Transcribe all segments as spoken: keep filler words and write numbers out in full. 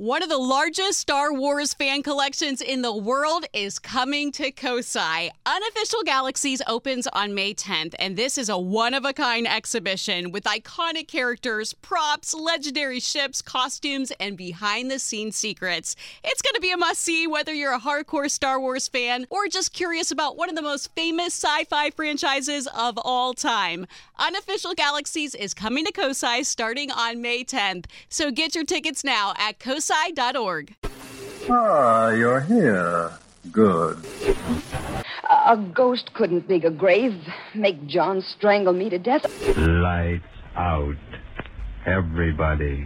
One of the largest Star Wars fan collections in the world is coming to Kosai. Unofficial Galaxies opens on May tenth, and this is a one-of-a-kind exhibition with iconic characters, props, legendary ships, costumes, and behind-the-scenes secrets. It's going to be a must-see whether you're a hardcore Star Wars fan or just curious about one of the most famous sci-fi franchises of all time. Unofficial Galaxies is coming to Kosai starting on May tenth, so get your tickets now at kosai dot org. Ah, you're here. Good. A ghost couldn't dig a grave, make John strangle me to death. Lights out. Everybody.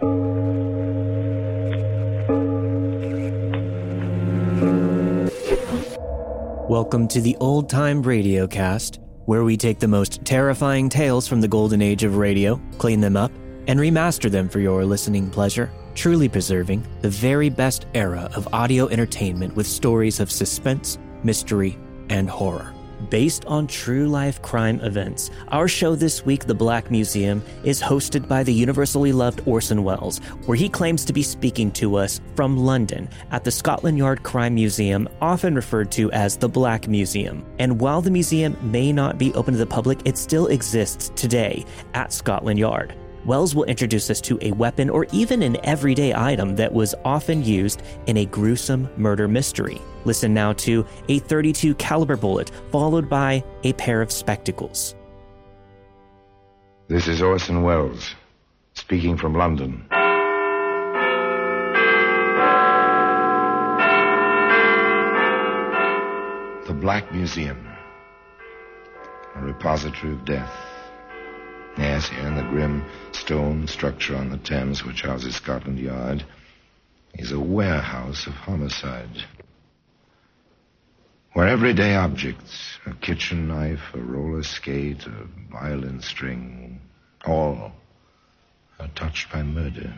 Welcome to the Old Time Radio Cast, where we take the most terrifying tales from the golden age of radio, clean them up, and remaster them for your listening pleasure, truly preserving the very best era of audio entertainment with stories of suspense, mystery, and horror. Based on true-life crime events, our show this week, The Black Museum, is hosted by the universally loved Orson Welles, where he claims to be speaking to us from London at the Scotland Yard Crime Museum, often referred to as the Black Museum. And while the museum may not be open to the public, it still exists today at Scotland Yard. Welles will introduce us to a weapon or even an everyday item that was often used in a gruesome murder mystery. Listen now to a thirty-two caliber bullet, followed by a pair of spectacles. This is Orson Welles, speaking from London. The Black Museum, a repository of death. Yes, here in the grim stone structure on the Thames which houses Scotland Yard is a warehouse of homicide, where everyday objects, a kitchen knife, a roller skate, a violin string, all are touched by murder.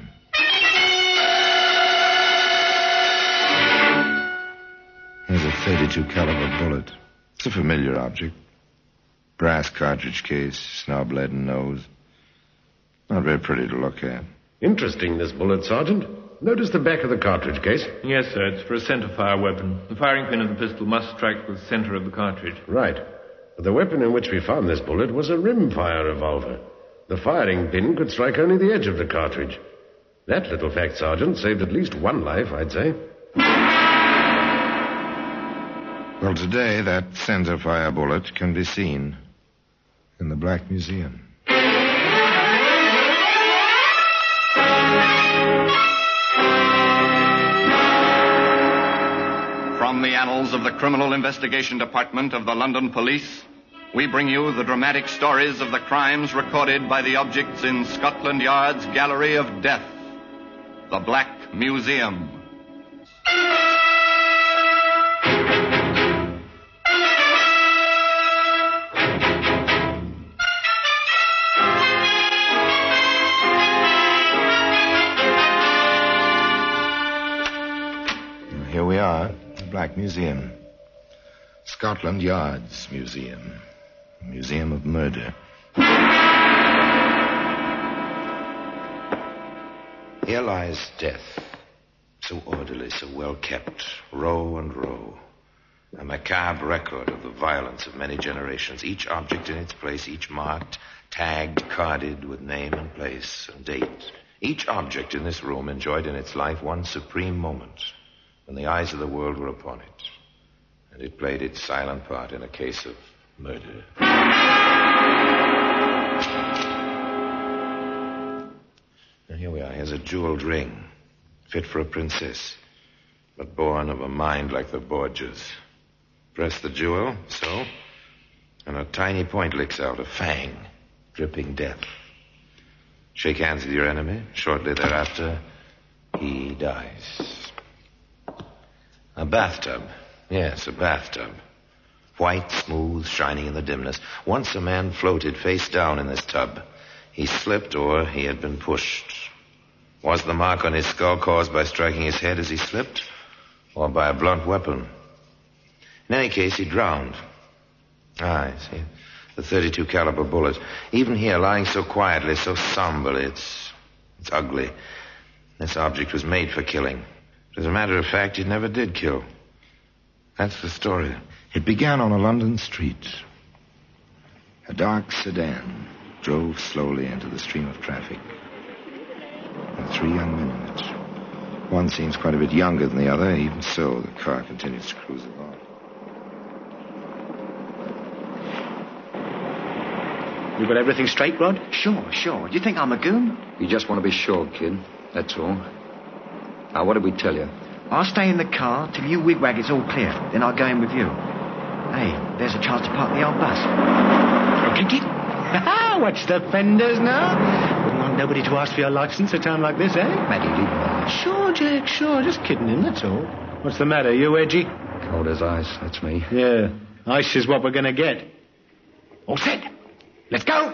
Here's a thirty-two caliber bullet. It's a familiar object. Brass cartridge case, snub-leaden nose. Not very pretty to look at. Interesting, this bullet, Sergeant. Notice the back of the cartridge case? Yes, sir. It's for a centre-fire weapon. The firing pin of the pistol must strike the centre of the cartridge. Right. But the weapon in which we found this bullet was a rimfire revolver. The firing pin could strike only the edge of the cartridge. That little fact, Sergeant, saved at least one life, I'd say. Well, today, that centre-fire bullet can be seen in the Black Museum. From the annals of the Criminal Investigation Department of the London Police, we bring you the dramatic stories of the crimes recorded by the objects in Scotland Yard's Gallery of Death, the Black Museum. Here we are, the Black Museum. Scotland Yard's museum. A museum of murder. Here lies death. So orderly, so well kept. Row and row. A macabre record of the violence of many generations. Each object in its place, each marked, tagged, carded with name and place and date. Each object in this room enjoyed in its life one supreme moment, when the eyes of the world were upon it, and it played its silent part in a case of murder. Now here we are. Here's a jeweled ring, fit for a princess, but born of a mind like the Borgias. Press the jewel, so, and a tiny point licks out, a fang, dripping death. Shake hands with your enemy. Shortly thereafter, he dies. A bathtub. Yes, a bathtub. White, smooth, shining in the dimness. Once a man floated face down in this tub. He slipped or he had been pushed. Was the mark on his skull caused by striking his head as he slipped, or by a blunt weapon? In any case, he drowned. Ah, I see. The thirty-two caliber bullet. Even here, lying so quietly, so somberly, it's, it's ugly. This object was made for killing. But as a matter of fact, it never did kill. That's the story. It began on a London street. A dark sedan drove slowly into the stream of traffic. There were three young men in it. One seems quite a bit younger than the other. Even so, the car continues to cruise along. You got everything straight, Rod? Sure, sure. Do you think I'm a goon? You just want to be sure, kid. That's all. Now, what did we tell you? I'll stay in the car till you wigwag it's all clear. Then I'll go in with you. Hey, there's a chance to park the old bus. Okay, kid. Watch the fenders now. Wouldn't want nobody to ask for your license at a time like this, eh? Maddie, leave me. Sure, Jack, sure. Just kidding him, that's all. What's the matter? You edgy? Cold as ice, that's me. Yeah. Ice is what we're going to get. All set. Let's go.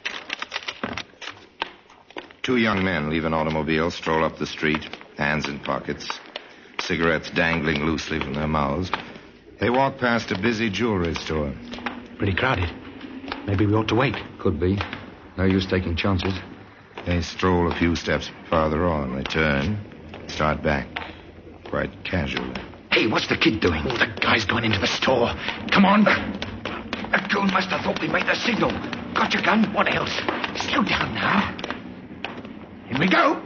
Two young men leave an automobile, stroll up the street, hands in pockets, cigarettes dangling loosely from their mouths. They walk past a busy jewelry store. Pretty crowded. Maybe we ought to wait. Could be. No use taking chances. They stroll a few steps farther on. They turn, start back, quite casually. Hey, what's the kid doing? Oh, the guy's going into the store. Come on. That goon must have thought we made the signal. Got your gun? What else? Slow down now. Here we go.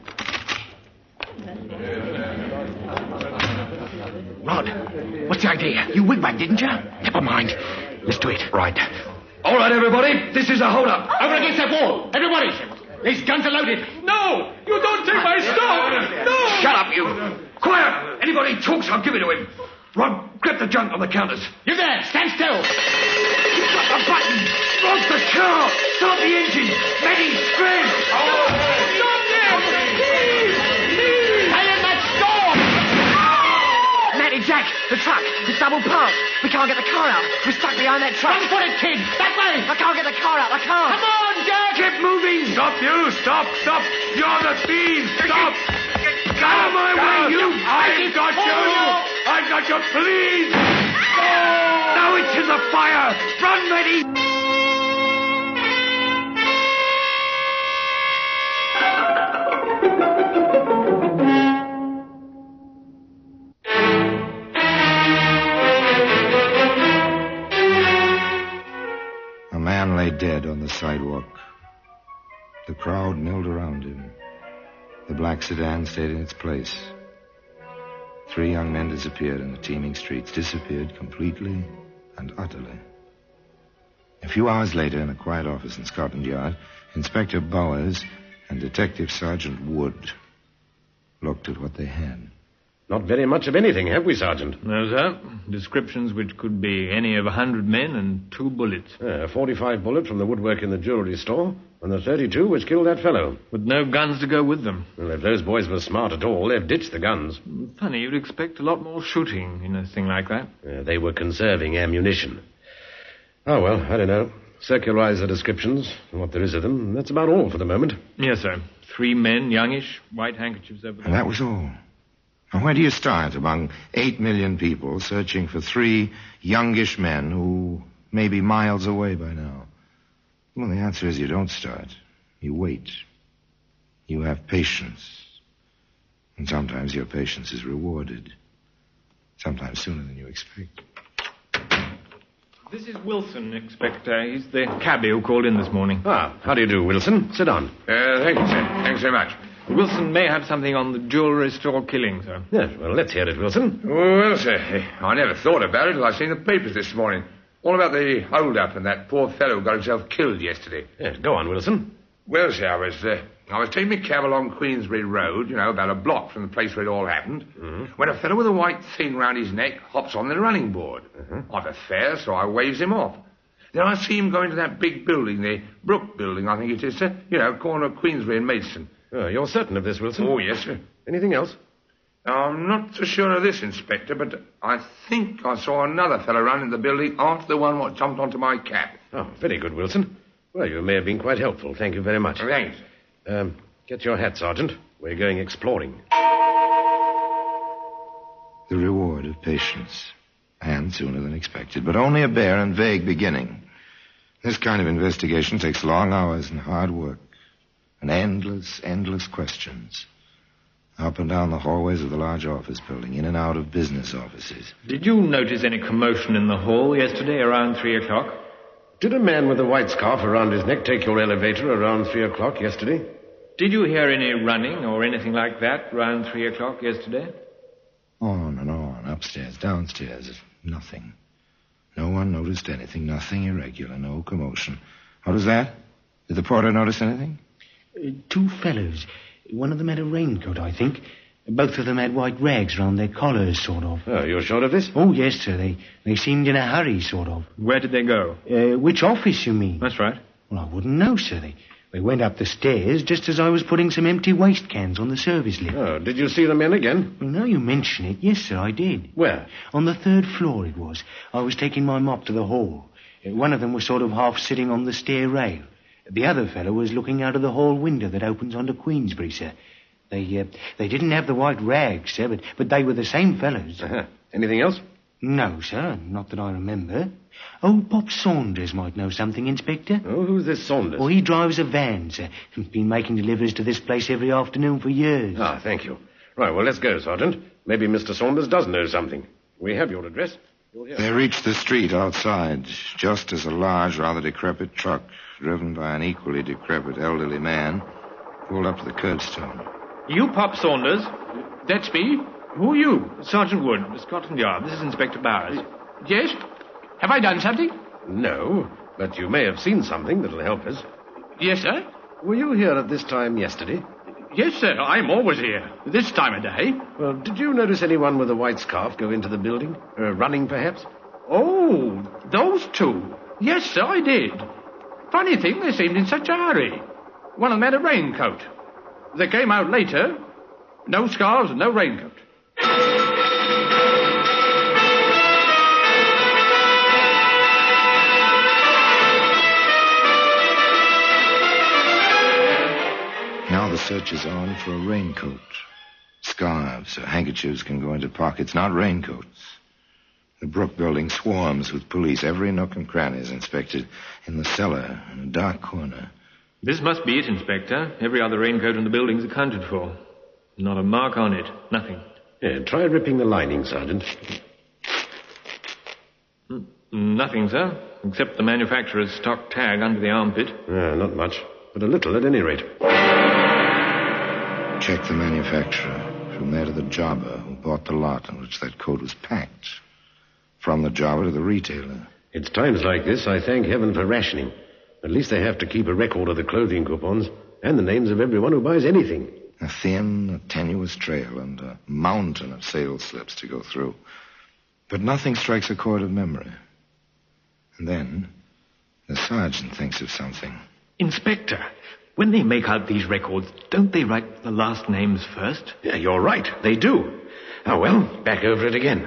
Rod, what's the idea? You wigwag, didn't you? Never mind. Let's do it. Right. All right, everybody. This is a hold-up. Over against that wall. Everybody. These guns are loaded. No! You don't take my stuff! No! Shut up, you. Quiet! Anybody talks, I'll give it to him. Rod, grab the junk on the counters. You there. Stand still. You've got the button. Rod, the car. Start the engine. Maddie, scram. Oh, stop there! Please! Please! Stay in that store! Maddie, Jack, the truck. It's double parked. We can't get the car out. We're stuck behind that truck. Run for it, kid. That way. I can't get the car out. I can't. Come on, Jack. Keep moving. Stop, you! Stop! Stop! You're the thieves! Stop! Get out of my way, you. I've got you! I've got you! Please! No! Now it's in the fire. Run, Maddie. A man lay dead on the sidewalk. The crowd milled around him. The black sedan stayed in its place. Three young men disappeared in the teeming streets, disappeared completely and utterly. A few hours later, in a quiet office in Scotland Yard, Inspector Bowers and Detective Sergeant Wood looked at what they had. Not very much of anything, have we, Sergeant? No, sir. Descriptions which could be any of a hundred men and two bullets. Uh, forty-five bullets from the woodwork in the jewelry store, and the thirty-two which killed that fellow. With no guns to go with them. Well, if those boys were smart at all, they've ditched the guns. Funny, you'd expect a lot more shooting in a thing like that. Uh, they were conserving ammunition. Oh, well, I don't know. Circularize the descriptions, what there is of them. That's about all for the moment. Yes, sir. Three men, youngish, white handkerchiefs over their... And that was all. Now, where do you start among eight million people searching for three youngish men who may be miles away by now? Well, the answer is you don't start. You wait. You have patience. And sometimes your patience is rewarded. Sometimes sooner than you expect. This is Wilson, Inspector. He's the cabbie who called in this morning. Ah, how do you do, Wilson? Sit down. Uh, thank you, sir. Thanks very much. Wilson may have something on the jewelry store killing, sir. Yes, well, let's hear it, Wilson. Well, sir, I never thought about it till I seen the papers this morning. All about the hold-up and that poor fellow who got himself killed yesterday. Yes, go on, Wilson. Well, sir, I was, uh, I was taking my cab along Queensbury Road, you know, about a block from the place where it all happened, mm-hmm. when a fellow with a white thing round his neck hops on the running board. Mm-hmm. I've a fare, so I waves him off. Then I see him go into that big building, the Brook Building, I think it is, sir. You know, corner of Queensbury and Maidstone. Oh, you're certain of this, Wilson? Oh, yes, sir. Anything else? I'm not so sure of this, Inspector, but I think I saw another fellow run in the building after the one what jumped onto my cab. Oh, very good, Wilson. Well, you may have been quite helpful. Thank you very much. Oh, thanks. Um, get your hat, Sergeant. We're going exploring. The reward of patience. And sooner than expected, but only a bare and vague beginning. This kind of investigation takes long hours and hard work. And endless, endless questions. Up and down the hallways of the large office building, in and out of business offices. Did you notice any commotion in the hall yesterday around three o'clock? Did a man with a white scarf around his neck take your elevator around three o'clock yesterday? Did you hear any running or anything like that around three o'clock yesterday? On and on, upstairs, downstairs, nothing. No one noticed anything, nothing irregular, no commotion. What was that? Did the porter notice anything? Uh, two fellows. One of them had a raincoat, I think. Both of them had white rags round their collars, sort of. Oh, you're sure of this? Oh, yes, sir. They they seemed in a hurry, sort of. Where did they go? Uh, which office, you mean? That's right. Well, I wouldn't know, sir. They, they went up the stairs just as I was putting some empty waste cans on the service lift. Oh, did you see the men again? Well, now you mention it, yes, sir, I did. Where? On the third floor it was. I was taking my mop to the hall. Uh, one of them was sort of half sitting on the stair rail. The other fellow was looking out of the hall window that opens onto Queensbury, sir. They uh, they didn't have the white rags, sir, but, but they were the same fellows. Uh-huh. Anything else? No, sir, not that I remember. Old Pop Saunders might know something, Inspector. Oh, who's this Saunders? Well, he drives a van, sir. Been making deliveries to this place every afternoon for years. Ah, thank you. Right, well, let's go, Sergeant. Maybe Mister Saunders does know something. We have your address. They reached the street outside, just as a large, rather decrepit truck, driven by an equally decrepit elderly man, pulled up to the curbstone. You, Pop Saunders? That's me. Who are you? Sergeant Wood, Scotland Yard. This is Inspector Bowers. Yes? Have I done something? No, but you may have seen something that'll help us. Yes, sir? Were you here at this time yesterday? Yes, sir. I'm always here. This time of day. Well, did you notice anyone with a white scarf go into the building? Uh, running, perhaps? Oh, those two. Yes, sir, I did. Funny thing, they seemed in such a hurry. One of them had a raincoat. They came out later. No scarves and no raincoat. Now the search is on for a raincoat. Scarves or handkerchiefs can go into pockets, not raincoats. The Brook building swarms with police. Every nook and cranny is inspected. In the cellar, in a dark corner. This must be it, Inspector. Every other raincoat in the building's accounted for. Not a mark on it. Nothing. Yeah, try ripping the lining, Sergeant. Nothing, sir, except the manufacturer's stock tag under the armpit. Uh, not much, but a little at any rate. Check the manufacturer. From there to the jobber who bought the lot in which that coat was packed. From the jobber to the retailer. It's times like this I thank heaven for rationing. At least they have to keep a record of the clothing coupons and the names of everyone who buys anything. A thin, tenuous trail and a mountain of sales slips to go through. But nothing strikes a chord of memory. And then the sergeant thinks of something. Inspector, when they make out these records, don't they write the last names first? Yeah, you're right. They do. Oh, well, back over it again.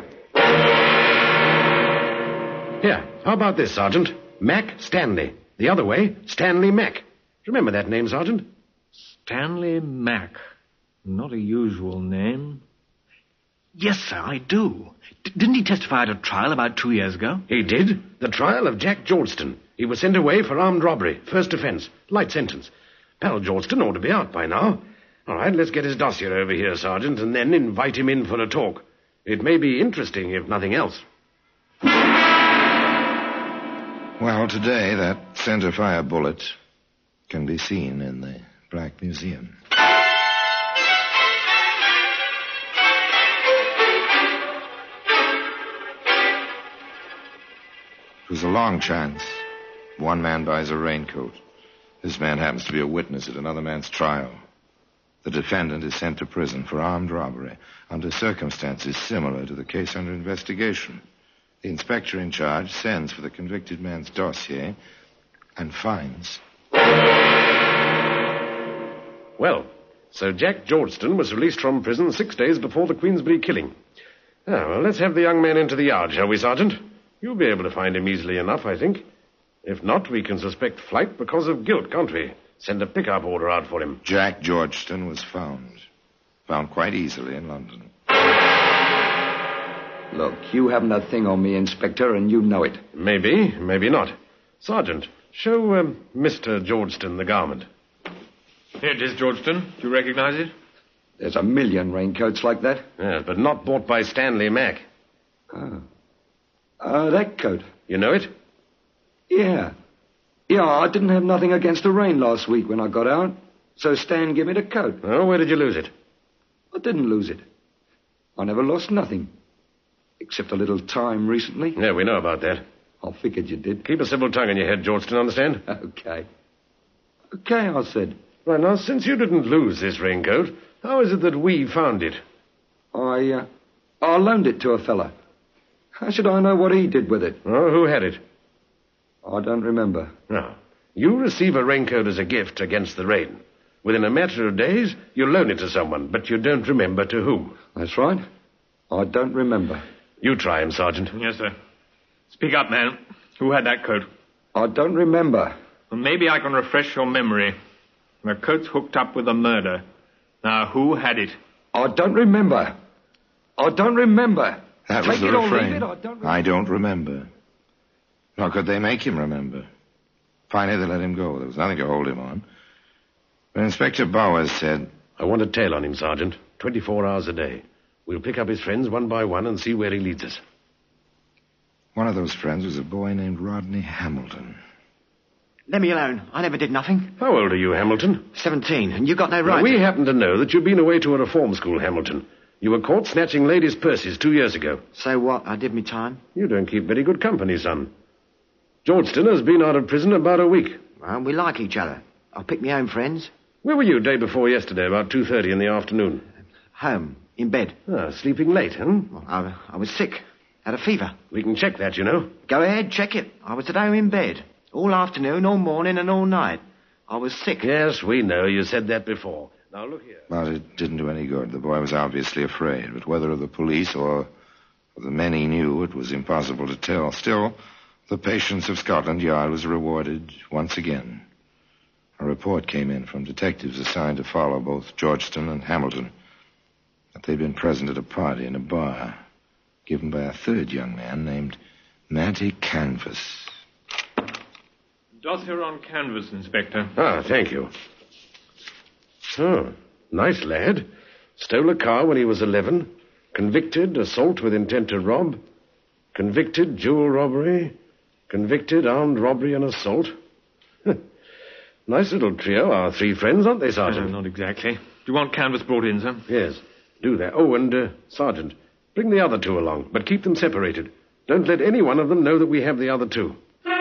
Here, how about this, Sergeant? Mac Stanley. The other way, Stanley Mac. Remember that name, Sergeant? Stanley Mac. Not a usual name. Yes, sir, I do. D- didn't he testify at a trial about two years ago? He did. The trial of Jack Georgeston. He was sent away for armed robbery. First offence. Light sentence. Pal Georgeston ought to be out by now. All right, let's get his dossier over here, Sergeant, and then invite him in for a talk. It may be interesting, if nothing else. Well, today, that centerfire bullet can be seen in the Black Museum. It was a long chance. One man buys a raincoat. This man happens to be a witness at another man's trial. The defendant is sent to prison for armed robbery under circumstances similar to the case under investigation. The inspector in charge sends for the convicted man's dossier and finds. Well, so Jack Georgeston was released from prison six days before the Queensbury killing. Ah, well, let's have the young man into the yard, shall we, Sergeant? You'll be able to find him easily enough, I think. If not, we can suspect flight because of guilt, can't we? Send a pickup order out for him. Jack Georgeston was found. Found quite easily in London. Look, you haven't a thing on me, Inspector, and you know it. Maybe, maybe not. Sergeant, show um, Mister Georgeston the garment. Here it is, Georgeston. Do you recognize it? There's a million raincoats like that. Yes, but not bought by Stanley Mack. Oh. Uh, that coat. You know it? Yeah. Yeah, I didn't have nothing against the rain last week when I got out. So Stan gave me the coat. Oh, where did you lose it? I didn't lose it. I never lost nothing. Except a little time recently. Yeah, we know about that. I figured you did. Keep a civil tongue in your head, Georgeston, understand? Okay. Okay, I said. Right, now, since you didn't lose this raincoat, how is it that we found it? I, uh, I loaned it to a fella. How should I know what he did with it? Oh, who had it? I don't remember. No. You receive a raincoat as a gift against the rain. Within a matter of days, you loan it to someone, but you don't remember to whom. That's right. I don't remember. You try him, Sergeant. Yes, sir. Speak up, man. Who had that coat? I don't remember. Well, maybe I can refresh your memory. The coat's hooked up with a murder. Now, who had it? I don't remember. I don't remember. That Take was the it or refrain. leave it, I don't remember. I don't remember. Nor could they make him remember. Finally, they let him go. There was nothing to hold him on. But Inspector Bowers said... I want a tail on him, Sergeant. Twenty-four hours a day. We'll pick up his friends one by one and see where he leads us. One of those friends was a boy named Rodney Hamilton. Let me alone. I never did nothing. How old are you, Hamilton? Seventeen, and you got no right. Well, we to... happen to know that you've been away to a reform school, Hamilton. You were caught snatching ladies' purses two years ago. So what? I did me time. You don't keep very good company, son. Georgeston has been out of prison about a week. Well, we like each other. I'll pick my own friends. Where were you day before yesterday, about two thirty in the afternoon? Home, in bed. Ah, sleeping late, huh? Well, I, I was sick. Had a fever. We can check that, you know. Go ahead, check it. I was at home in bed. All afternoon, all morning, and all night. I was sick. Yes, we know. You said that before. Now, look here. But it didn't do any good. The boy was obviously afraid. But whether of the police or of the men he knew, it was impossible to tell. Still, the patience of Scotland Yard was rewarded once again. A report came in from detectives assigned to follow both Georgeston and Hamilton that they'd been present at a party in a bar given by a third young man named Matty Canvas. Dossier on Canvas, Inspector. Ah, thank you. Oh, nice lad. Stole a car when he was eleven. Convicted, assault with intent to rob. Convicted, jewel robbery. Convicted, armed robbery and assault. Nice little trio, our three friends, aren't they, Sergeant? Uh, not exactly. Do you want Canvas brought in, sir? Yes, do that. Oh, and, uh, Sergeant, bring the other two along, but keep them separated. Don't let any one of them know that we have the other two.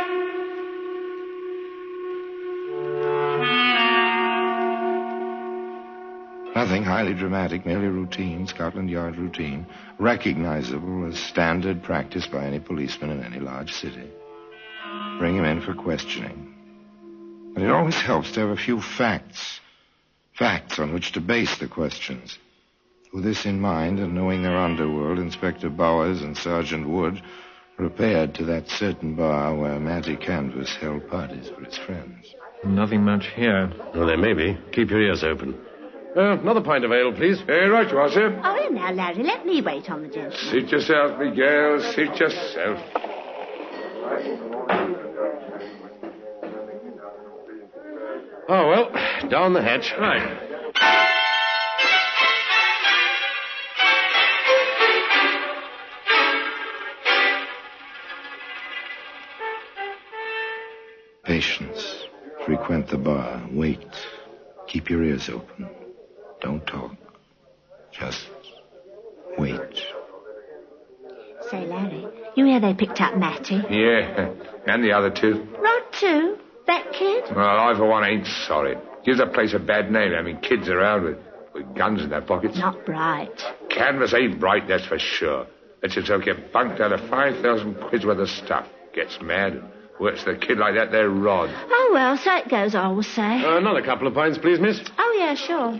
Nothing highly dramatic, merely routine, Scotland Yard routine, recognizable as standard practice by any policeman in any large city. Bring him in for questioning. But it always helps to have a few facts. Facts on which to base the questions. With this in mind, and knowing their underworld, Inspector Bowers and Sergeant Wood repaired to that certain bar where Matty Canvas held parties for his friends. Nothing much here. Well, there may be. Keep your ears open. Uh, another pint of ale, please. Hey, right you are, sir. Oh, here now, Larry. Let me wait on the gentleman. Sit yourself, Miguel. Sit yourself. Oh, well, down the hatch. Right. Patience. Frequent the bar. Wait. Keep your ears open. Don't talk. Just wait. Say, Larry, you hear they picked up Matty? Yeah, and the other two. Rod, too? That kid? Well, I, for one, ain't sorry. Gives the place a bad name having kids around with, with guns in their pockets. Not bright. Canvas ain't bright, that's for sure. Lets himself get bunked out of five thousand quid's worth of stuff. Gets mad and works the kid like that there, Rod. Oh, well, so it goes, I always say. Uh, another couple of pints, please, miss. Oh, yeah, sure.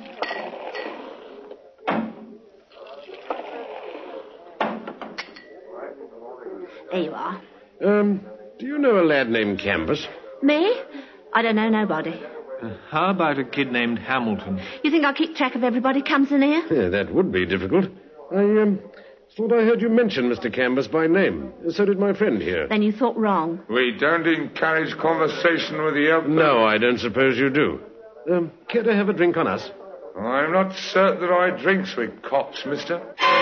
There you are. Um, do you know a lad named Canvas? Me? I don't know nobody. Uh, how about a kid named Hamilton? You think I'll keep track of everybody comes in here? Yeah, that would be difficult. I, um, thought I heard you mention Mister Canvas by name. So did my friend here. Then you thought wrong. We don't encourage conversation with the elder. No, I don't suppose you do. Um, care to have a drink on us? I'm not certain that I drinks with cops, mister.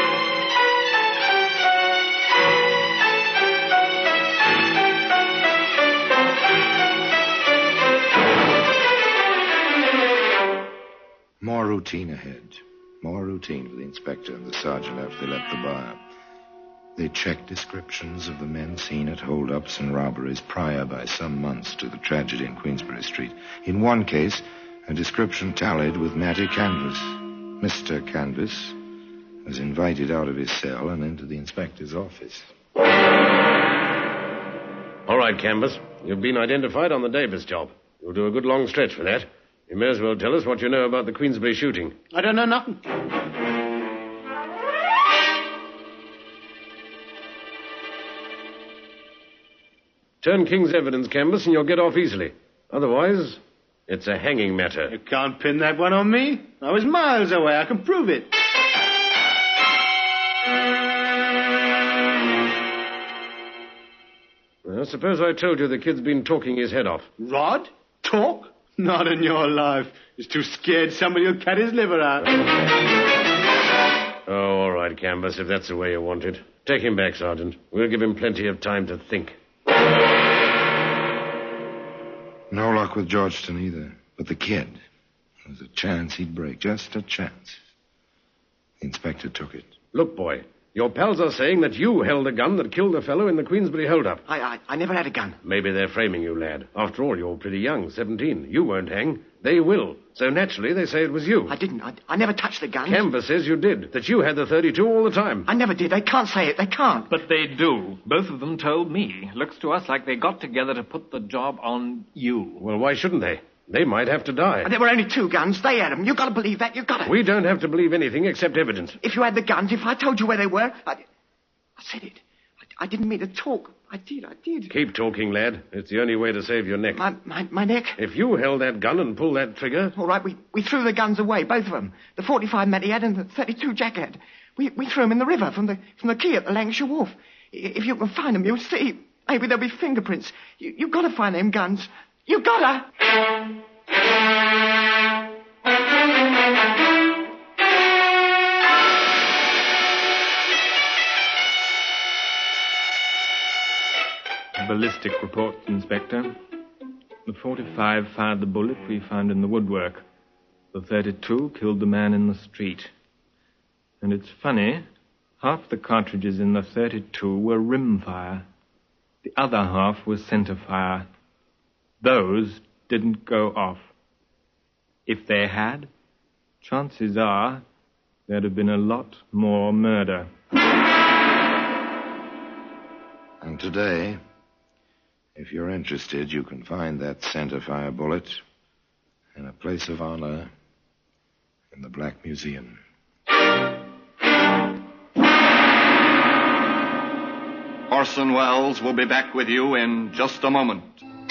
More routine ahead. More routine for the inspector and the sergeant after they left the bar. They checked descriptions of the men seen at holdups and robberies prior by some months to the tragedy in Queensbury Street. In one case, a description tallied with Matty Canvas. Mister Canvas was invited out of his cell and into the inspector's office. All right, Canvas. You've been identified on the Davis job. You'll do a good long stretch for that. You may as well tell us what you know about the Queensbury shooting. I don't know nothing. Turn King's evidence, Canvas, and you'll get off easily. Otherwise, it's a hanging matter. You can't pin that one on me. I was miles away. I can prove it. Well, suppose I told you the kid's been talking his head off. Rod? Talk? Not in your life. He's too scared somebody will cut his liver out. Oh, all right, Canvas, if that's the way you want it. Take him back, Sergeant. We'll give him plenty of time to think. No luck with Georgeton either. But the kid, there was a chance he'd break. Just a chance. The inspector took it. Look, boy, your pals are saying that you held a gun that killed the fellow in the Queensbury hold-up. I, I, I never had a gun. Maybe they're framing you, lad. After all, you're pretty young, seventeen. You won't hang. They will. So naturally, they say it was you. I didn't. I, I never touched the gun. Canvas says you did, that you had the thirty-two all the time. I never did. They can't say it. They can't. But they do. Both of them told me. Looks to us like they got together to put the job on you. Well, why shouldn't they? They might have to die. There were only two guns. They had them. You've got to believe that. You've got to. We don't have to believe anything except evidence. If you had the guns, if I told you where they were, I, I said it. I, I didn't mean to talk. I did. I did. Keep talking, lad. It's the only way to save your neck. My, my, my neck? If you held that gun and pulled that trigger... All right, we, we threw the guns away, both of them. The forty-five Matty had and the thirty-two Jack had. We, we threw them in the river from the, from the quay at the Lancashire Wharf. If you can find them, you'll see. Maybe there'll be fingerprints. You, you've got to find them guns. You've got to... Ballistic report, Inspector. The forty-five fired the bullet we found in the woodwork. The thirty-two killed the man in the street. And it's funny, half the cartridges in the thirty-two were rimfire. The other half was centerfire. Those didn't go off. If they had, chances are there'd have been a lot more murder. And today, if you're interested, you can find that centerfire bullet in a place of honor in the Black Museum. Orson Welles will be back with you in just a moment.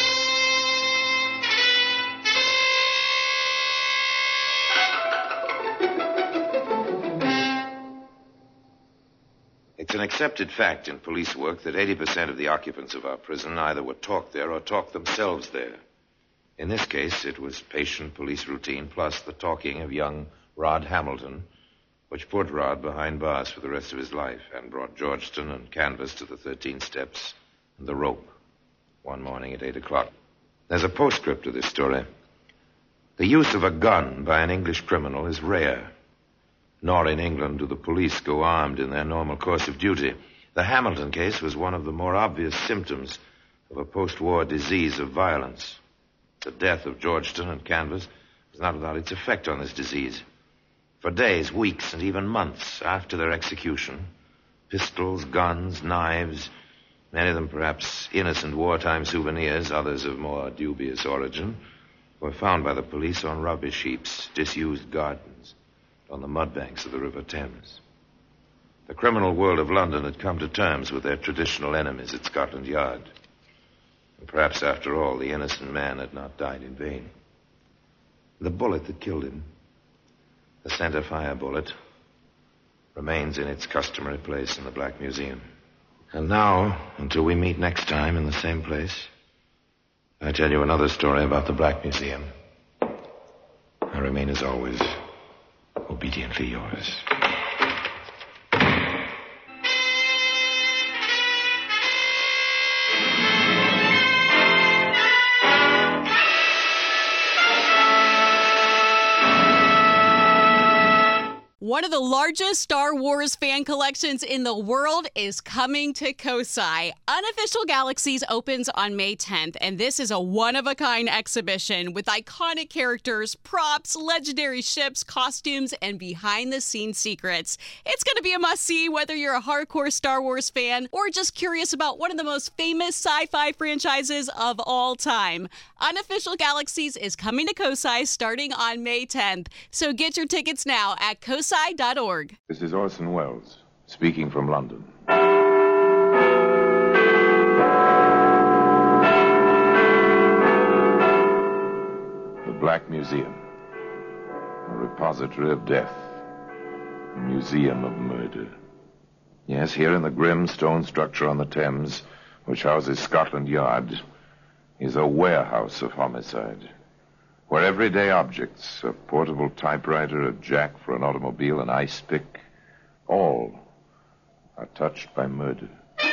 It's an accepted fact in police work that eighty percent of the occupants of our prison either were taught there or talked themselves there. In this case, it was patient police routine plus the talking of young Rod Hamilton, which put Rod behind bars for the rest of his life and brought Georgeton and Canvas to the thirteen steps and the rope one morning at eight o'clock. There's a postscript to this story. The use of a gun by an English criminal is rare. Nor in England do the police go armed in their normal course of duty. The Hamilton case was one of the more obvious symptoms of a post-war disease of violence. The death of Georgeton and Canvas was not without its effect on this disease. For days, weeks, and even months after their execution, pistols, guns, knives, many of them perhaps innocent wartime souvenirs, others of more dubious origin, were found by the police on rubbish heaps, disused gardens, on the mudbanks of the River Thames. The criminal world of London had come to terms with their traditional enemies at Scotland Yard. And perhaps, after all, the innocent man had not died in vain. The bullet that killed him, the centerfire bullet, remains in its customary place in the Black Museum. And now, until we meet next time in the same place, I tell you another story about the Black Museum. I remain, as always, Obediently yours. One of the largest Star Wars fan collections in the world is coming to Kosai. Unofficial Galaxies opens on May tenth, and this is a one-of-a-kind exhibition with iconic characters, props, legendary ships, costumes, and behind-the-scenes secrets. It's going to be a must-see whether you're a hardcore Star Wars fan or just curious about one of the most famous sci-fi franchises of all time. Unofficial Galaxies is coming to Kosai starting on May tenth, so get your tickets now at kosai dot org. This is Orson Welles, speaking from London. The Black Museum, a repository of death, a museum of murder. Yes, here in the grim stone structure on the Thames, which houses Scotland Yard, is a warehouse of homicide, where everyday objects, a portable typewriter, a jack for an automobile, an ice pick, all are touched by murder.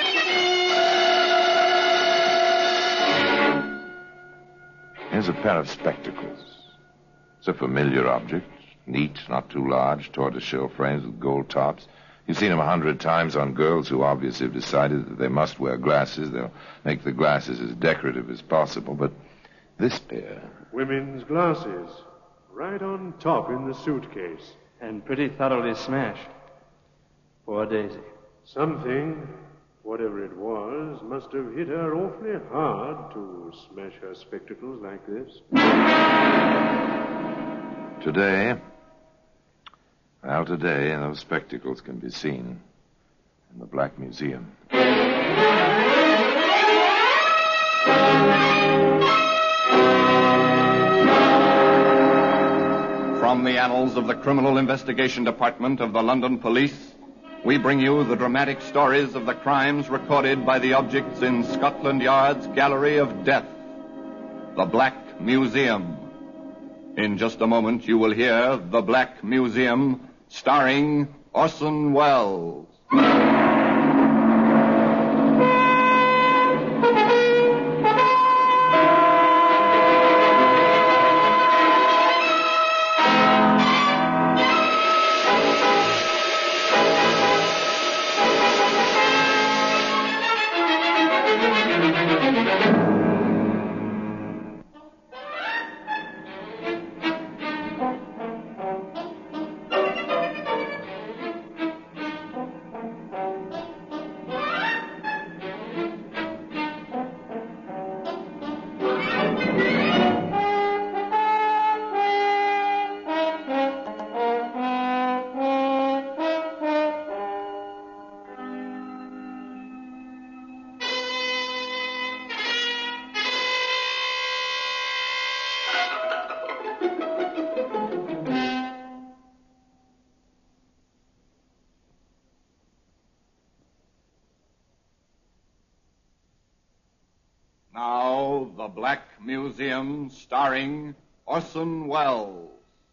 Here's a pair of spectacles. It's a familiar object, neat, not too large, tortoiseshell frames with gold tops. You've seen them a hundred times on girls who obviously have decided that they must wear glasses. They'll make the glasses as decorative as possible, but this pair... Women's glasses, right on top in the suitcase. And pretty thoroughly smashed. Poor Daisy. Something, whatever it was, must have hit her awfully hard to smash her spectacles like this. Today, well, today, those spectacles can be seen in the Black Museum. From the annals of the Criminal Investigation Department of the London Police, we bring you the dramatic stories of the crimes recorded by the objects in Scotland Yard's Gallery of Death, the Black Museum. In just a moment, you will hear The Black Museum, starring Orson Welles. Now, The Black Museum, starring Orson Welles.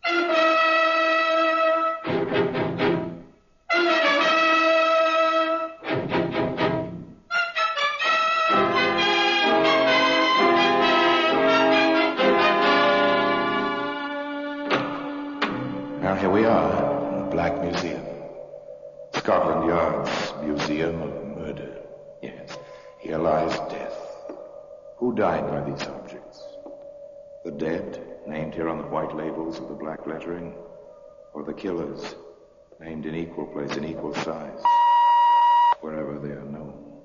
Now, here we are in the Black Museum. Scotland Yard's Museum of Murder. Yes, here lies death. Who died by these objects? The dead, named here on the white labels with the black lettering, or the killers, named in equal place, in equal size, wherever they are known.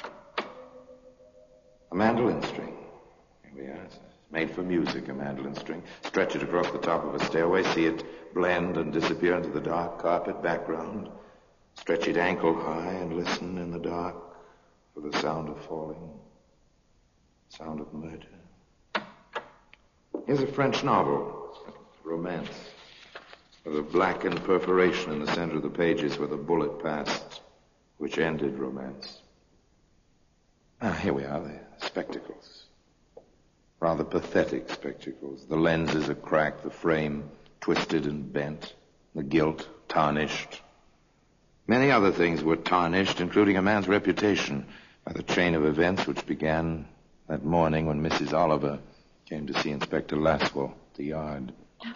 A mandolin string. Here we are. It's made for music, a mandolin string. Stretch it across the top of a stairway, see it blend and disappear into the dark carpet background. Stretch it ankle high and listen in the dark for the sound of falling. Sound of murder. Here's a French novel, romance, with a blackened perforation in the center of the pages where the bullet passed, which ended romance. Ah, here we are, the spectacles. Rather pathetic spectacles. The lenses are cracked, the frame twisted and bent. the guilt tarnished. Many other things were tarnished, including a man's reputation, by the chain of events which began that morning when Missus Oliver came to see Inspector Laswell at the yard.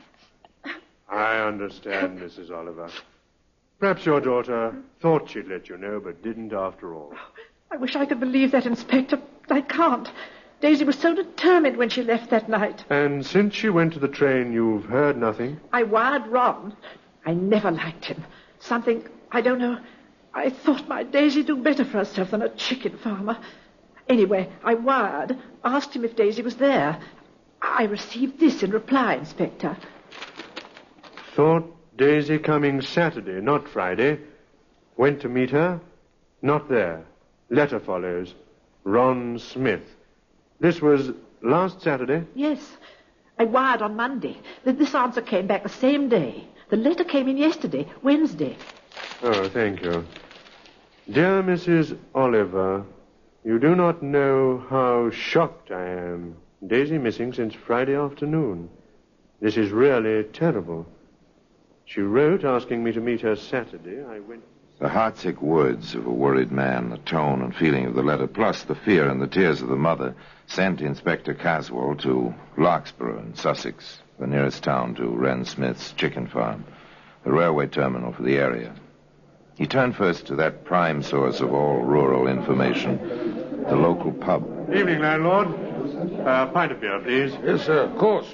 I understand, Missus Oliver. Perhaps your daughter thought she'd let you know, but didn't after all. I wish I could believe that, Inspector. I can't. Daisy was so determined when she left that night. And since she went to the train, you've heard nothing? I wired Ron. I never liked him. Something, I don't know. I thought my Daisy do better for herself than a chicken farmer. Anyway, I wired, asked him if Daisy was there. I received this in reply, Inspector. Thought Daisy coming Saturday, not Friday. Went to meet her, not there. Letter follows. Ron Smith. This was last Saturday? Yes. I wired on Monday. This answer came back the same day. The letter came in yesterday, Wednesday. Oh, thank you. Dear Missus Oliver, you do not know how shocked I am. Daisy missing since Friday afternoon. This is really terrible. She wrote asking me to meet her Saturday. I went... The heartsick words of a worried man, the tone and feeling of the letter, plus the fear and the tears of the mother, sent Inspector Caswell to Larkspur in Sussex, the nearest town to Wren Smith's chicken farm, the railway terminal for the area. He turned first to that prime source of all rural information, the local pub. Evening, landlord. A pint of beer, please. Yes, sir, of course.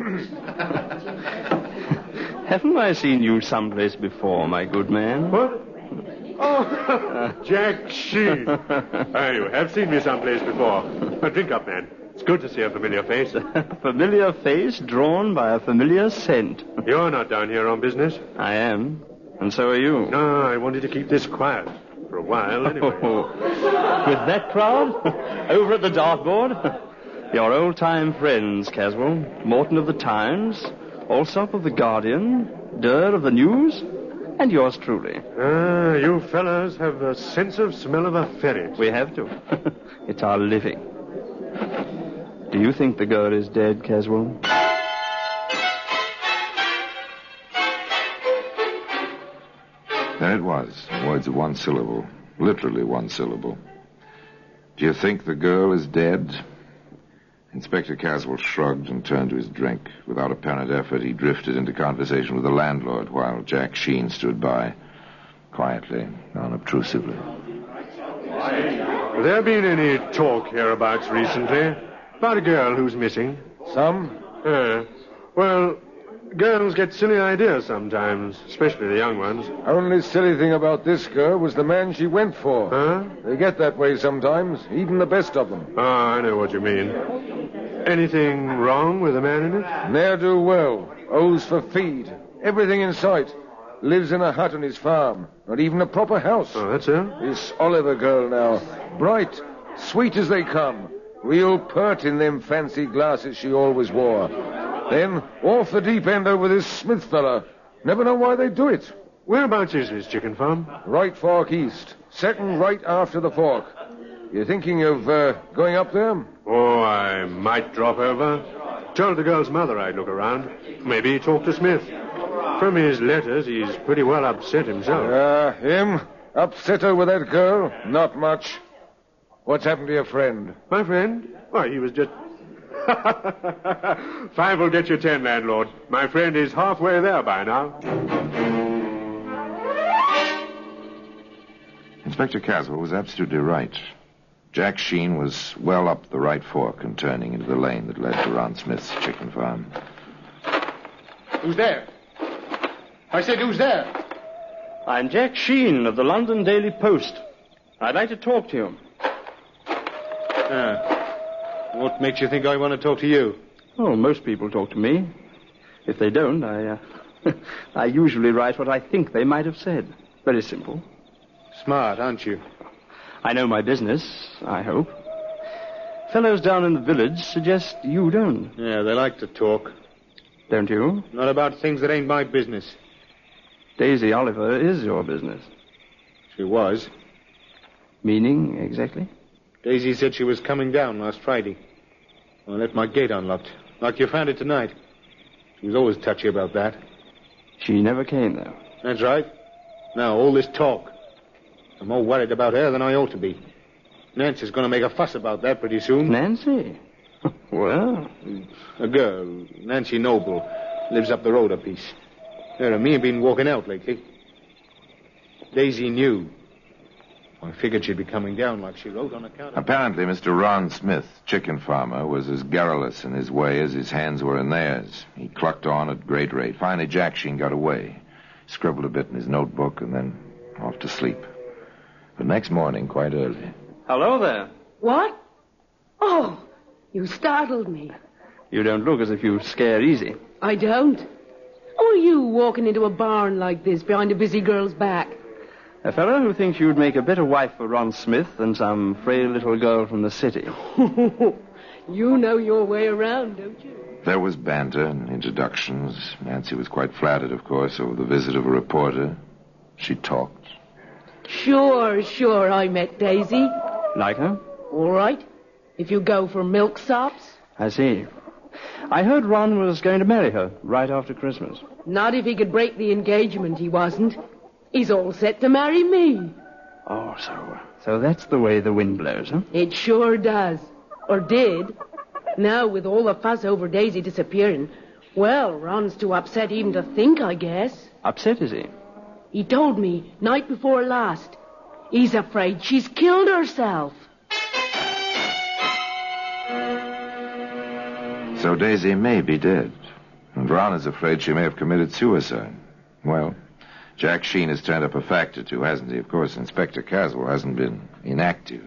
Haven't I seen you someplace before, my good man? What? Oh, Jack Sheen. Oh, you have seen me someplace before. Oh, drink up, man. It's good to see a familiar face. A familiar face drawn by a familiar scent. You're not down here on business. I am. And so are you. No, I wanted to keep this quiet. For a while, anyway. Oh, with that crowd? Over at the dartboard? Your old-time friends, Caswell. Morton of the Times, Alsop of the Guardian, Durr of the News, and yours truly. Ah, you fellas have a sense of smell of a ferret. We have to. It's our living. Do you think the girl is dead, Caswell? There it was, words of one syllable, literally one syllable. Do you think the girl is dead? Inspector Caswell shrugged and turned to his drink. Without apparent effort, he drifted into conversation with the landlord while Jack Sheen stood by, quietly, unobtrusively. Have there been any talk hereabouts recently about a girl who's missing? Some? Uh, well, girls get silly ideas sometimes, especially the young ones. Only silly thing about this girl was the man she went for. Huh? They get that way sometimes, even the best of them. Oh, I know what you mean. Anything wrong with the man in it? Ne'er-do-well. Owes for feed. Everything in sight. Lives in a hut on his farm. Not even a proper house. Oh, that's her? This Oliver girl now. Bright. Sweet as they come. Real pert in them fancy glasses she always wore. Then, off the deep end over this Smith fella. Never know why they do it. Whereabouts is this chicken farm? Right fork east. Second right after the fork. You thinking of uh, going up there? Oh, I might drop over. Told the girl's mother I'd look around. Maybe talk to Smith. From his letters, he's pretty well upset himself. Ah, uh, him? Upset over that girl? Not much. What's happened to your friend? My friend? Why, he was just... Five will get you ten, landlord. My friend is halfway there by now. Inspector Caswell was absolutely right. Jack Sheen was well up the right fork and turning into the lane that led to Ron Smith's chicken farm. Who's there? I said, who's there? I'm Jack Sheen of the London Daily Post. I'd like to talk to you. Ah. What makes you think I want to talk to you? Oh, most people talk to me. If they don't, I, uh, I usually write what I think they might have said. Very simple. Smart, aren't you? I know my business, I hope. Fellows down in the village suggest you don't. Yeah, they like to talk. Don't you? Not about things that ain't my business. Daisy Oliver is your business. She was. Meaning, exactly? Daisy said she was coming down last Friday. I left my gate unlocked, like you found it tonight. She was always touchy about that. She never came, though. That's right. Now, all this talk. I'm more worried about her than I ought to be. Nancy's going to make a fuss about that pretty soon. Nancy? Well? A girl, Nancy Noble, lives up the road a piece. Her and me have been walking out lately. Daisy knew. I figured she'd be coming down like she wrote on account of... Apparently, Mister Ron Smith, chicken farmer, was as garrulous in his way as his hands were in theirs. He clucked on at great rate. Finally, Jack Sheen got away, scribbled a bit in his notebook, and then off to sleep. But next morning, quite early... Hello there. What? Oh, you startled me. You don't look as if you scare easy. I don't. Who are you walking into a barn like this behind a busy girl's back? A fellow who thinks you'd make a better wife for Ron Smith than some frail little girl from the city. You know your way around, don't you? There was banter and introductions. Nancy was quite flattered, of course, over the visit of a reporter. She talked. Sure, sure, I met Daisy. Like her? All right. If you go for milksops. I see. I heard Ron was going to marry her right after Christmas. Not if he could break the engagement, he wasn't. He's all set to marry me. Oh, so so that's the way the wind blows, huh? It sure does. Or did. Now, with all the fuss over Daisy disappearing, well, Ron's too upset even to think, I guess. Upset, is he? He told me, night before last. He's afraid she's killed herself. So Daisy may be dead. And Ron is afraid she may have committed suicide. Well, Jack Sheen has turned up a fact or two, hasn't he? Of course, Inspector Caswell hasn't been inactive.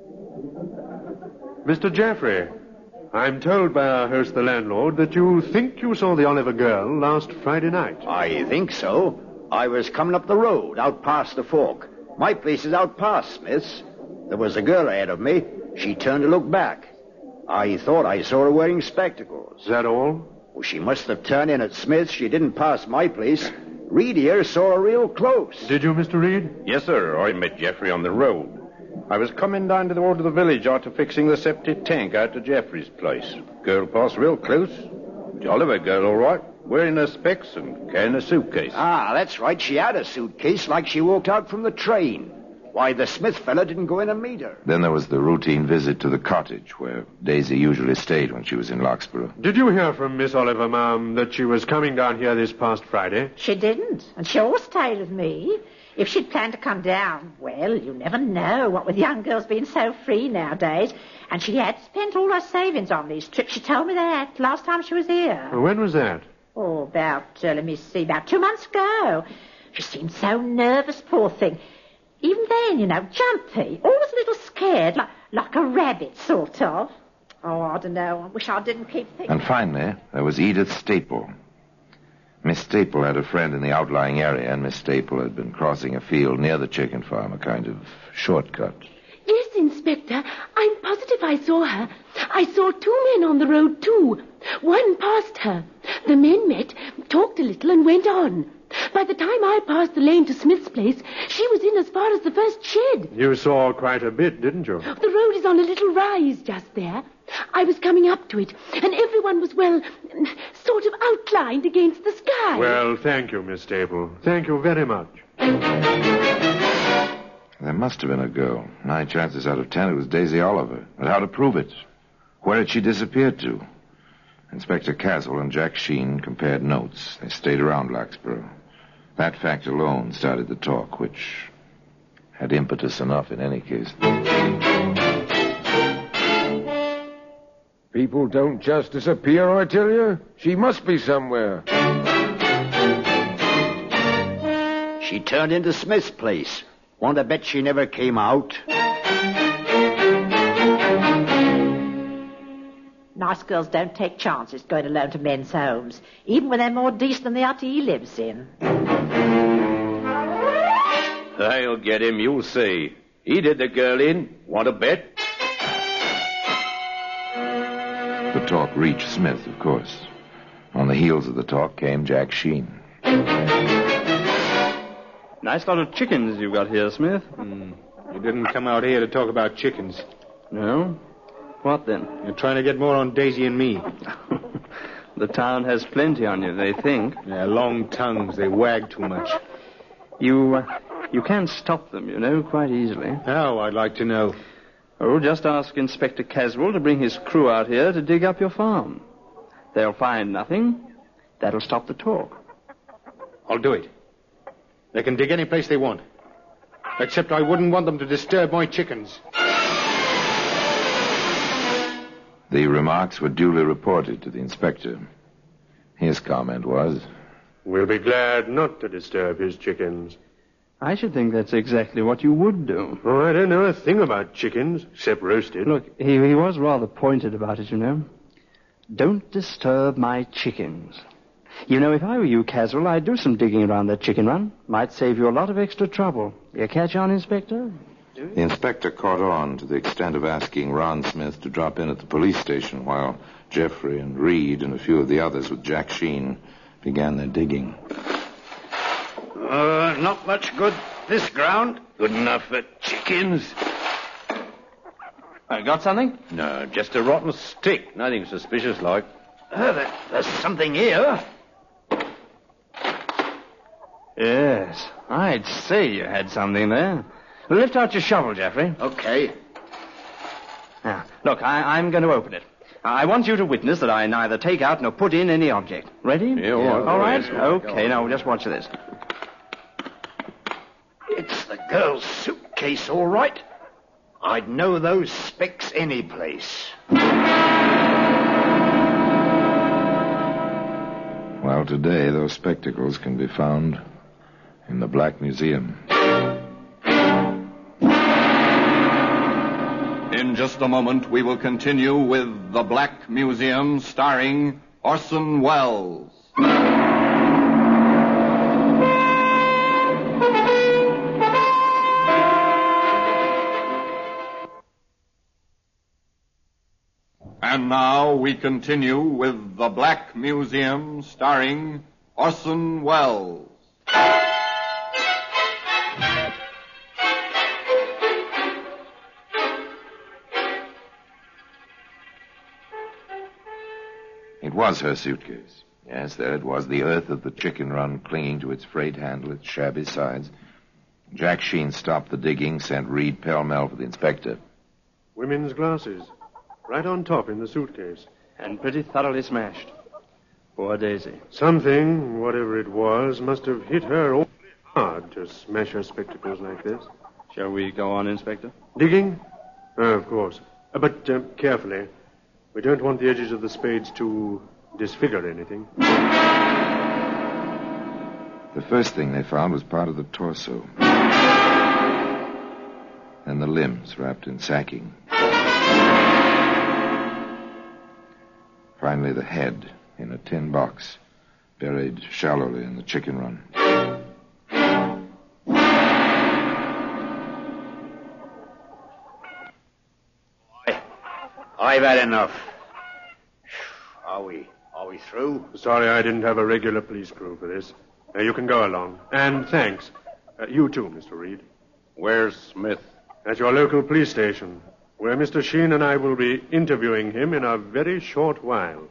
Mister Jeffrey, I'm told by our host, the landlord, that you think you saw the Oliver girl last Friday night. I think so. I was coming up the road, out past the fork. My place is out past Smith's. There was a girl ahead of me. She turned to look back. I thought I saw her wearing spectacles. Is that all? Well, she must have turned in at Smith's. She didn't pass my place. Reed here saw her real close. Did you, Mister Reed? Yes, sir. I met Jeffrey on the road. I was coming down to the road to the village after fixing the septic tank out to Jeffrey's place. Girl passed real close. The Oliver girl, all right, wearing her specs and carrying a suitcase. Ah, that's right. She had a suitcase like she walked out from the train. Why, the Smith fella didn't go in and meet her. Then there was the routine visit to the cottage where Daisy usually stayed when she was in Larkspur. Did you hear from Miss Oliver, ma'am, that she was coming down here this past Friday? She didn't, and she always stayed with me. If she'd planned to come down, well, you never know, what with young girls being so free nowadays. And she had spent all her savings on these trips. She told me that last time she was here. When was that? Oh, about, uh, let me see, about two months ago. She seemed so nervous, poor thing. Even then, you know, jumpy, always a little scared, like, like a rabbit, sort of. Oh, I don't know. I wish I didn't keep thinking. And finally, there was Edith Staple. Miss Staple had a friend in the outlying area, and Miss Staple had been crossing a field near the chicken farm, a kind of shortcut. Yes, Inspector. I'm positive I saw her. I saw two men on the road, too. One passed her. The men met, talked a little, and went on. By the time I passed the lane to Smith's place, she was in as far as the first shed. You saw quite a bit, didn't you? The road is on a little rise just there. I was coming up to it, and everyone was, well, sort of outlined against the sky. Well, thank you, Miss Staple. Thank you very much. There must have been a girl. Nine chances out of ten it was Daisy Oliver. But how to prove it? Where had she disappeared to? Inspector Caswell and Jack Sheen compared notes. They stayed around Larkspur. That fact alone started the talk, which had impetus enough in any case. People don't just disappear, I tell you. She must be somewhere. She turned into Smith's place. Want to bet she never came out? Nice girls don't take chances going alone to men's homes, even when they're more decent than the hut he lives in. I'll get him, you'll see. He did the girl in. Want to bet? The talk reached Smith, of course. On the heels of the talk came Jack Sheen. Nice lot of chickens you've got here, Smith. Mm. You didn't come out here to talk about chickens. No? What then? You're trying to get more on Daisy and me. The town has plenty on you, they think. Yeah, long tongues. They wag too much. You, uh, you can stop them, you know, quite easily. How, I'd like to know. Oh, just ask Inspector Caswell to bring his crew out here to dig up your farm. They'll find nothing. That'll stop the talk. I'll do it. They can dig any place they want. Except I wouldn't want them to disturb my chickens. The remarks were duly reported to the inspector. His comment was, "We'll be glad not to disturb his chickens." I should think that's exactly what you would do. Oh, I don't know a thing about chickens, except roasted. Look, he, he was rather pointed about it, you know. Don't disturb my chickens. You know, if I were you, Caswell, I'd do some digging around that chicken run. Might save you a lot of extra trouble. You catch on, Inspector? The inspector caught on to the extent of asking Ron Smith to drop in at the police station while Jeffrey and Reed and a few of the others with Jack Sheen began their digging. Uh, not much good this ground. Good enough for chickens. I got something? No, just a rotten stick. Nothing suspicious like. Uh, there, there's something here. Yes, I'd say you had something there. Lift out your shovel, Jeffrey. Okay. Now, look, I, I'm going to open it. I want you to witness that I neither take out nor put in any object. Ready? Yeah, all right. All right? Yeah, Okay, now just watch this. It's the girl's suitcase, all right. I'd know those specs any place. Well, today those spectacles can be found in the Black Museum. In just a moment, we will continue with The Black Museum, starring Orson Welles. And now we continue with The Black Museum, starring Orson Welles. It was her suitcase. Yes, there it was, the earth of the chicken run clinging to its frayed handle, its shabby sides. Jack Sheen stopped the digging, sent Reed pell-mell for the inspector. Women's glasses. Right on top in the suitcase. And pretty thoroughly smashed. Poor Daisy. Something, whatever it was, must have hit her awfully hard to smash her spectacles like this. Shall we go on, Inspector? Digging? Oh, of course. Uh, but uh, carefully. We don't want the edges of the spades to disfigure anything. The first thing they found was part of the torso. And the limbs wrapped in sacking. Finally, the head in a tin box, buried shallowly in the chicken run. I've had enough. Are we? Are we through? Sorry I didn't have a regular police crew for this. Uh, you can go along. And thanks. Uh, you too, Mister Reed. Where's Smith? At your local police station, where Mister Sheen and I will be interviewing him in a very short while.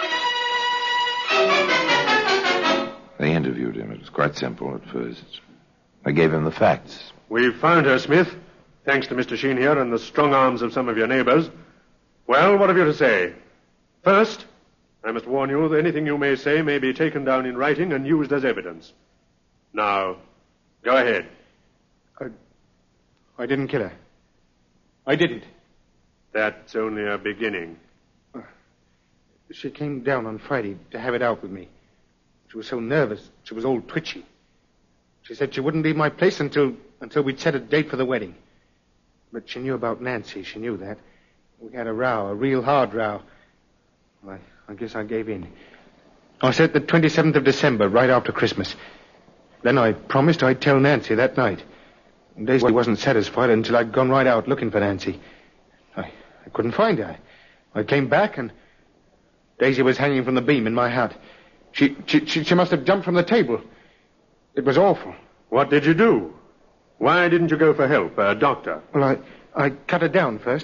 They interviewed him. It was quite simple at first. I gave him the facts. We've found her, Smith, thanks to Mister Sheen here and the strong arms of some of your neighbors. Well, what have you to say? First, I must warn you that anything you may say may be taken down in writing and used as evidence. Now, go ahead. I, I didn't kill her. I didn't. That's only a beginning. Uh, she came down on Friday to have it out with me. She was so nervous. She was all twitchy. She said she wouldn't leave my place until until we'd set a date for the wedding. But she knew about Nancy. She knew that. We had a row, a real hard row. I, I guess I gave in. I said the twenty-seventh of December, right after Christmas. Then I promised I'd tell Nancy that night. And Daisy wasn't satisfied until I'd gone right out looking for Nancy. I, I couldn't find her. I came back and Daisy was hanging from the beam in my hut. She, she, she, she must have jumped from the table. It was awful. What did you do? Why didn't you go for help, a doctor? Well, I, I cut her down first.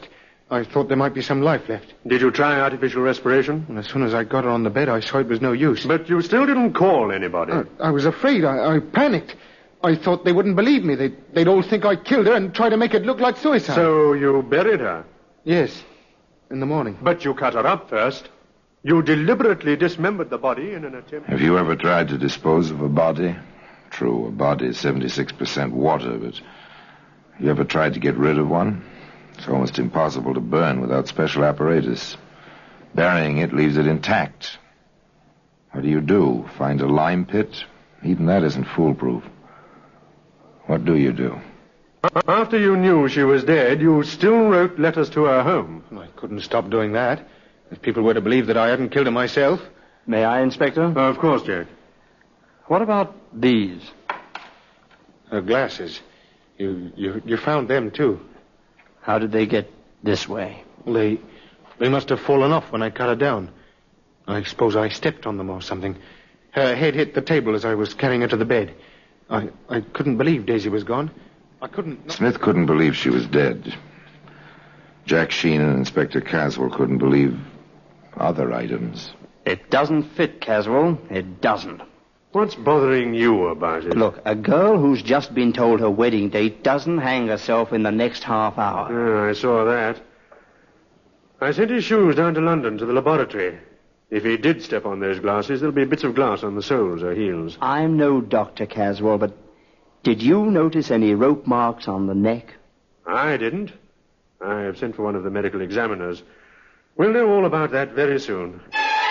I thought there might be some life left. Did you try artificial respiration? And as soon as I got her on the bed, I saw it was no use. But you still didn't call anybody. I, I was afraid. I, I panicked. I thought they wouldn't believe me. They'd, they'd all think I killed her and try to make it look like suicide. So you buried her? Yes, in the morning. But you cut her up first. You deliberately dismembered the body in an attempt... Have you ever tried to dispose of a body? True, a body is seventy-six percent water, but have you ever tried to get rid of one? It's almost impossible to burn without special apparatus. Burying it leaves it intact. What do you do? Find a lime pit? Even that isn't foolproof. What do you do? After you knew she was dead, you still wrote letters to her home. I couldn't stop doing that. If people were to believe that I hadn't killed her myself. May I, Inspector? Uh, of course, Jack. What about these? Her glasses. You, you, you found them, too. How did they get this way? They, they must have fallen off when I cut her down. I suppose I stepped on them or something. Her head hit the table as I was carrying her to the bed. I, I couldn't believe Daisy was gone. I couldn't... Smith couldn't believe she was dead. Jack Sheen and Inspector Caswell couldn't believe other items. It doesn't fit, Caswell. It doesn't. What's bothering you about it? Look, a girl who's just been told her wedding date doesn't hang herself in the next half hour. Yeah, I saw that. I sent his shoes down to London to the laboratory. If he did step on those glasses, there'll be bits of glass on the soles or heels. I'm no doctor, Caswell, but did you notice any rope marks on the neck? I didn't. I have sent for one of the medical examiners. We'll know all about that very soon.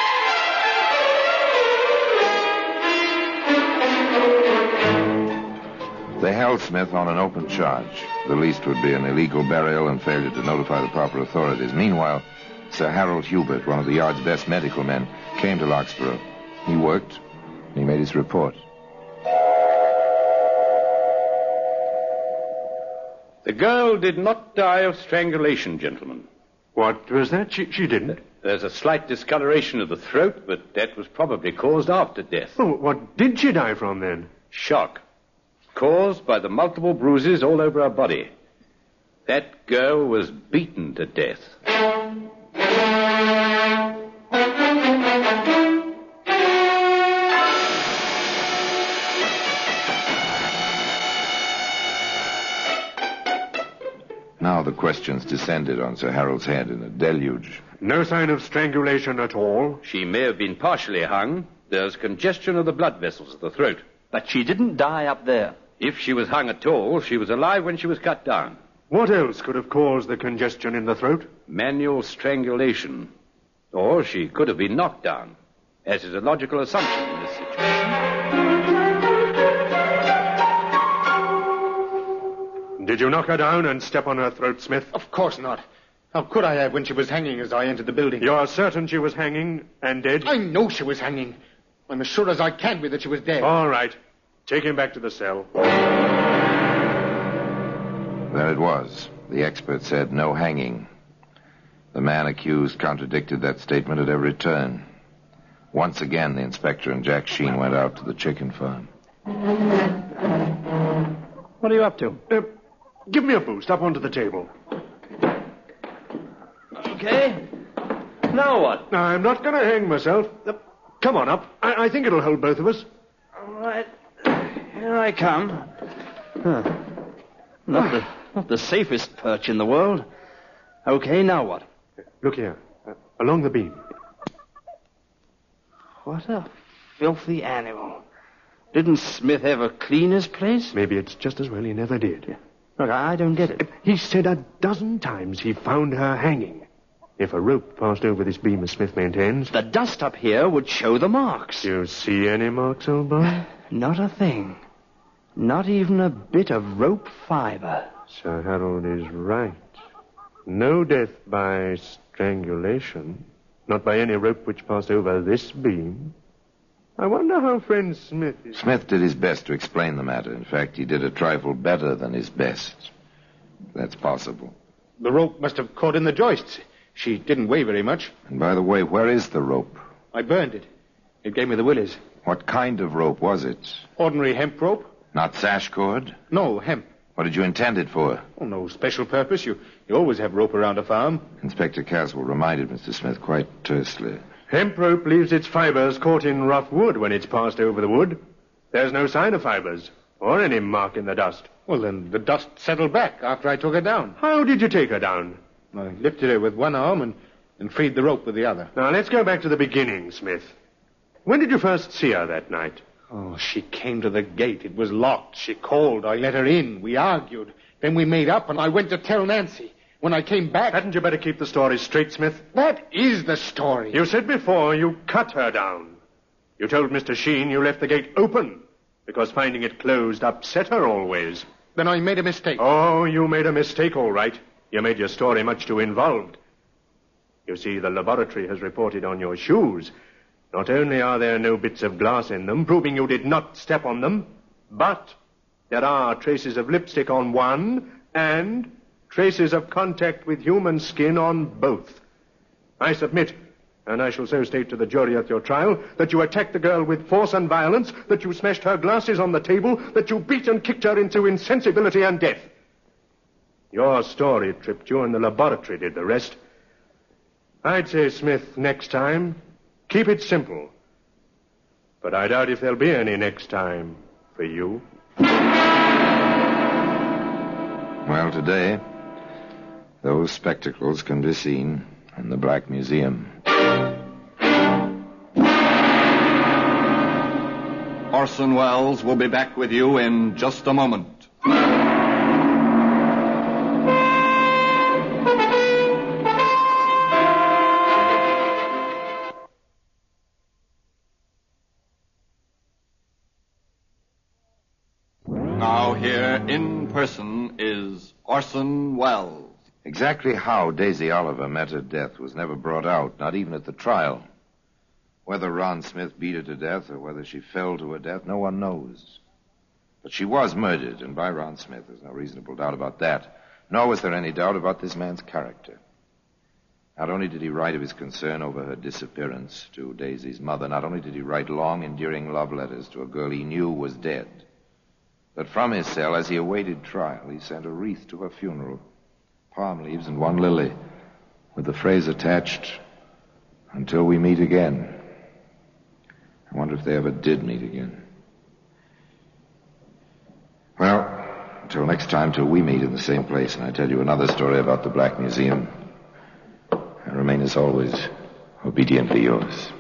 They held Smith on an open charge. The least would be an illegal burial and failure to notify the proper authorities. Meanwhile, Sir Harold Hubert, one of the Yard's best medical men, came to Larkspur. He worked. He made his report. The girl did not die of strangulation, gentlemen. What was that? She, she didn't? There's a slight discoloration of the throat, but that was probably caused after death. Oh, what did she die from, then? Shock. Caused by the multiple bruises all over her body. That girl was beaten to death. Now the questions descended on Sir Harold's head in a deluge. No sign of strangulation at all? She may have been partially hung. There's congestion of the blood vessels of the throat. But she didn't die up there. If she was hung at all, she was alive when she was cut down. What else could have caused the congestion in the throat? Manual strangulation. Or she could have been knocked down, as is a logical assumption in this situation. Did you knock her down and step on her throat, Smith? Of course not. How could I have when she was hanging as I entered the building? You're certain she was hanging and dead? I know she was hanging. I'm as sure as I can be that she was dead. All right. Take him back to the cell. There it was. The expert said no hanging. The man accused contradicted that statement at every turn. Once again, the inspector and Jack Sheen went out to the chicken farm. What are you up to? Uh, give me a boost up onto the table. Okay. Now what? I'm not going to hang myself. Uh, come on up. I-, I think it'll hold both of us. All right. Here I come. Huh. Not the not the safest perch in the world. Okay, now what? Look here. Uh, along the beam. What a filthy animal. Didn't Smith ever clean his place? Maybe it's just as well he never did. Look, I don't get it. He said a dozen times he found her hanging. If a rope passed over this beam, as Smith maintains... The dust up here would show the marks. Do you see any marks, old boy? Not a thing. Not even a bit of rope fiber. Sir Harold is right. No death by strangulation. Not by any rope which passed over this beam. I wonder how friend Smith is... Smith did his best to explain the matter. In fact, he did a trifle better than his best. That's possible. The rope must have caught in the joists. She didn't weigh very much. And by the way, where is the rope? I burned it. It gave me the willies. What kind of rope was it? Ordinary hemp rope. Not sash cord? No, hemp. What did you intend it for? Oh, no special purpose. You, you always have rope around a farm. Inspector Caswell reminded Mister Smith quite tersely. Hemp rope leaves its fibers caught in rough wood when it's passed over the wood. There's no sign of fibers, or any mark in the dust. Well, then the dust settled back after I took her down. How did you take her down? I lifted her with one arm and, and freed the rope with the other. Now, let's go back to the beginning, Smith. When did you first see her that night? Oh, she came to the gate. It was locked. She called. I let her in. We argued. Then we made up, and I went to tell Nancy. When I came back... Hadn't you better keep the story straight, Smith? That is the story. You said before you cut her down. You told Mister Sheen you left the gate open because finding it closed upset her always. Then I made a mistake. Oh, you made a mistake, all right. You made your story much too involved. You see, the laboratory has reported on your shoes. Not only are there no bits of glass in them, proving you did not step on them, but there are traces of lipstick on one and traces of contact with human skin on both. I submit, and I shall so state to the jury at your trial, that you attacked the girl with force and violence, that you smashed her glasses on the table, that you beat and kicked her into insensibility and death. Your story tripped you, and the laboratory did the rest. I'd say, Smith, next time, keep it simple. But I doubt if there'll be any next time for you. Well, today, those spectacles can be seen in the Black Museum. Orson Welles will be back with you in just a moment. Now here in person is Orson Welles. Exactly how Daisy Oliver met her death was never brought out, not even at the trial. Whether Ron Smith beat her to death or whether she fell to her death, no one knows. But she was murdered, and by Ron Smith. There's no reasonable doubt about that. Nor was there any doubt about this man's character. Not only did he write of his concern over her disappearance to Daisy's mother, not only did he write long, endearing love letters to a girl he knew was dead, but from his cell, as he awaited trial, he sent a wreath to her funeral, palm leaves and one lily, with the phrase attached, "Until we meet again." I wonder if they ever did meet again. Well, until next time, till we meet in the same place, and I tell you another story about the Black Museum, I remain as always obediently yours.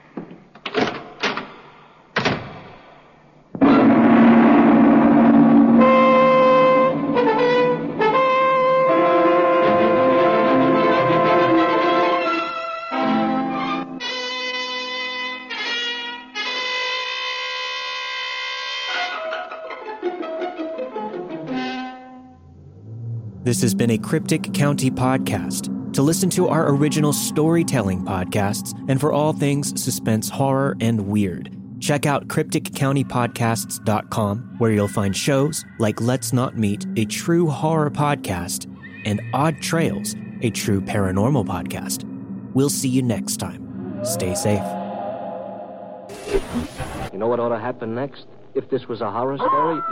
This has been a Cryptic County podcast. To listen to our original storytelling podcasts and for all things suspense, horror, and weird, check out cryptic county podcasts dot com, where you'll find shows like Let's Not Meet, a true horror podcast, and Odd Trails, a true paranormal podcast. We'll see you next time. Stay safe. You know what ought to happen next? If this was a horror story...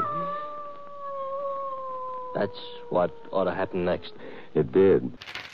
That's what ought to happen next. It did.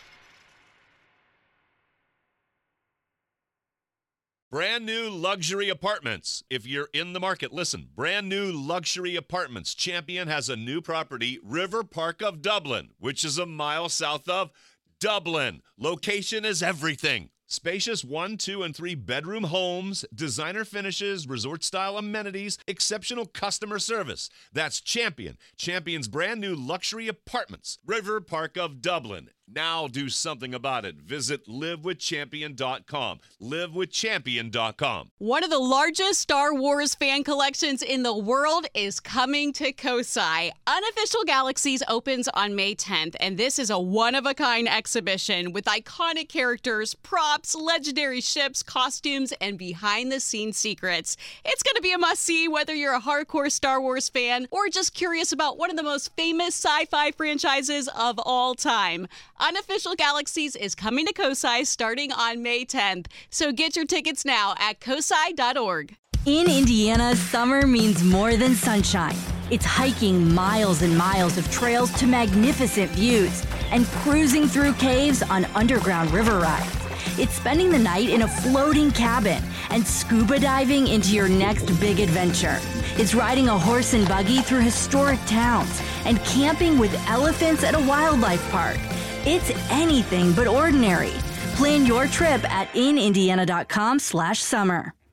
Brand new luxury apartments. If you're in the market, listen. Brand new luxury apartments. Champion has a new property, River Park of Dublin, which is a mile south of Dublin. Location is everything. Spacious one, two, and three bedroom homes, designer finishes, resort-style amenities, exceptional customer service. That's Champion. Champion's brand new luxury apartments. River Park of Dublin. Now do something about it. Visit live with champion dot com. live with champion dot com. One of the largest Star Wars fan collections in the world is coming to Kosai. Unofficial Galaxies opens on May tenth, and this is a one-of-a-kind exhibition with iconic characters, props, legendary ships, costumes, and behind-the-scenes secrets. It's going to be a must-see whether you're a hardcore Star Wars fan or just curious about one of the most famous sci-fi franchises of all time. Unofficial Galaxies is coming to Kosai starting on May tenth, so get your tickets now at kosai dot org. In Indiana, summer means more than sunshine. It's hiking miles and miles of trails to magnificent views and cruising through caves on underground river rides. It's spending the night in a floating cabin and scuba diving into your next big adventure. It's riding a horse and buggy through historic towns and camping with elephants at a wildlife park. It's anything but ordinary. Plan your trip at in indiana dot com slash summer.